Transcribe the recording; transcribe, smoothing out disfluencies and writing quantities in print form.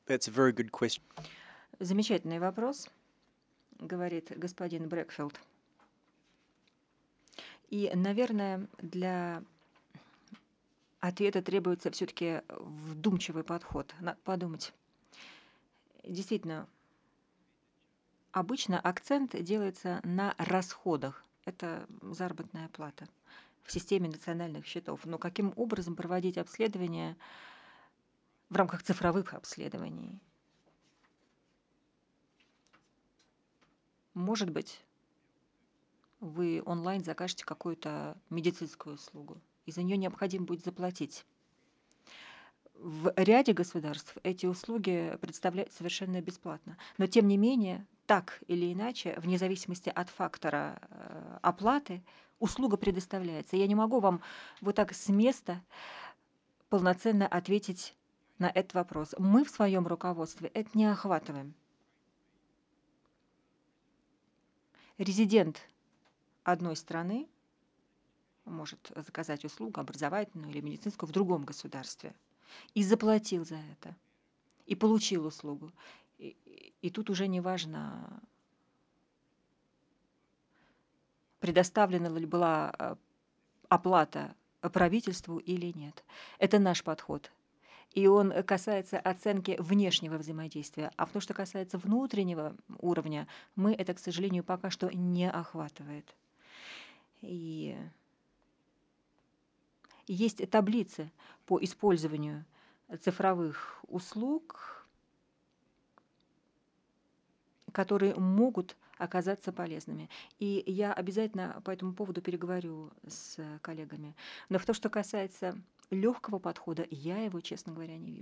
That's a very good question. Замечательный вопрос, говорит господин Брэкфилд. И, наверное, для ответа требуется все-таки вдумчивый подход. Надо подумать. Действительно, обычно акцент делается на расходах. Это заработная плата в системе национальных счетов. Но каким образом проводить обследование в рамках цифровых обследований? Может быть, вы онлайн закажете какую-то медицинскую услугу, и за нее необходимо будет заплатить. В ряде государств эти услуги предоставляются совершенно бесплатно. Но тем не менее, так или иначе, вне зависимости от фактора оплаты, услуга предоставляется. Я не могу вам вот так с места полноценно ответить на этот вопрос. Мы в своем руководстве это не охватываем. Резидент одной страны может заказать услугу образовательную или медицинскую в другом государстве и заплатил за это, и получил услугу. И тут уже не важно, предоставлена ли была оплата правительству или нет. Это наш подход. И он касается оценки внешнего взаимодействия. А в то, что касается внутреннего уровня, мы это, к сожалению, пока что не охватывает. И есть таблицы по использованию цифровых услуг, которые могут оказаться полезными. И я обязательно по этому поводу переговорю с коллегами. Но в то, что касается легкого подхода, я его, честно говоря, не вижу.